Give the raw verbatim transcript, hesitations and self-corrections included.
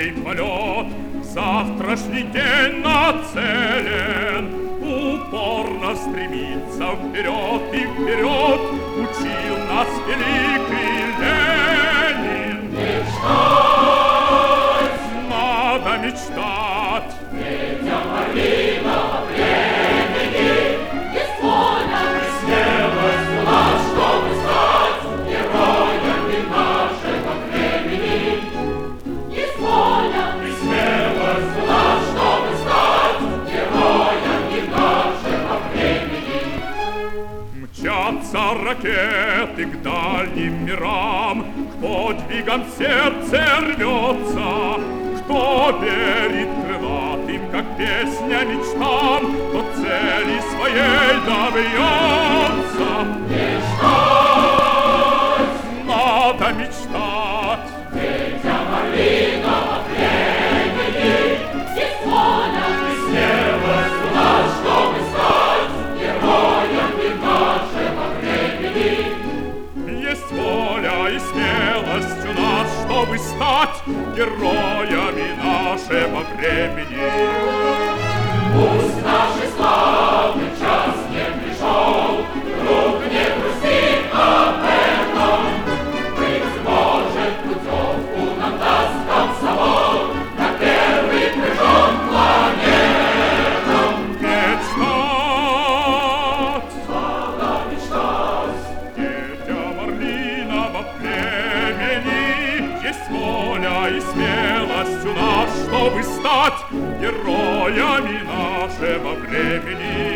сей полет в завтрашний день нацелен. Упорно стремиться вперед и вперед учил нас великий Ленин. Мечтать! Надо мечтать! Детям Марлиного времени есть воля и смелость у нас, чтобы стать героями нашего времени. Есть воля и смелость у нас, чтобы стать героями нашего времени. Мчатся ракеты к дальним мирам, к подвигам сердце рвется. Кто верит крылатым, как песня мечтам, тот цели своей добьется. Мечтать! Надо мечтать! Детям Марлиного времени есть воля и смелость у нас, чтобы стать героями нашего времени. Есть воля и смелость у нас, чтобы стать героями нашего времени. Пусть наш славный час не пришел, друг, не грусти об этом. Быть может, путевку нам даст комсомол на первый прыжок планетам. Мечтать! Надо мечтать! Детям орлиного племени есть воля и смелость у нас, чтобы стать героями нашего времени.